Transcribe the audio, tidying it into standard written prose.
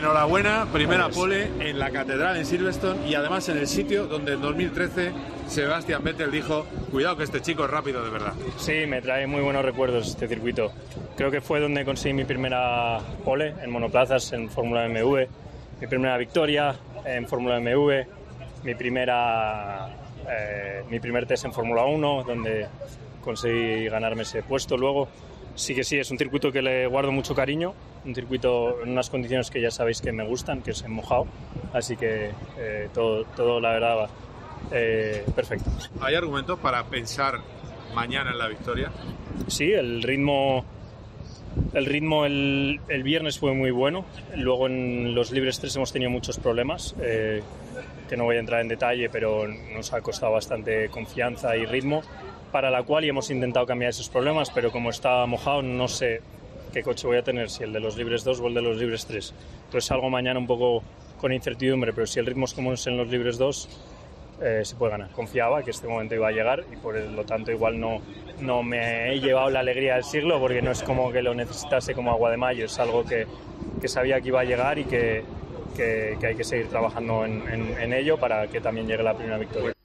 enhorabuena, primera pole en la catedral en Silverstone y además en el sitio donde en 2013 Sebastian Vettel dijo: cuidado que este chico es rápido de verdad. Sí, me trae muy buenos recuerdos este circuito. Creo que fue donde conseguí mi primera pole en monoplazas en Fórmula BMW, mi primera victoria en Fórmula BMW, mi primer test en Fórmula 1, donde conseguí ganarme ese puesto luego. Sí, es un circuito que le guardo mucho cariño, un circuito en unas condiciones que ya sabéis que me gustan, que es en mojado, así que todo la verdad perfecto. ¿Hay argumentos para pensar mañana en la victoria? Sí, el ritmo el viernes fue muy bueno, luego en los libres 3 hemos tenido muchos problemas, que no voy a entrar en detalle, pero nos ha costado bastante confianza y ritmo, para la cual hemos intentado cambiar esos problemas, pero como está mojado no sé qué coche voy a tener, si el de los libres 2 o el de los libres 3. Entonces salgo mañana un poco con incertidumbre, pero si el ritmo es como es en los libres 2, se puede ganar. Confiaba que este momento iba a llegar y por lo tanto igual no me he llevado la alegría del siglo, porque no es como que lo necesitase como agua de mayo, es algo que sabía que iba a llegar y que hay que seguir trabajando en ello para que también llegue la primera victoria.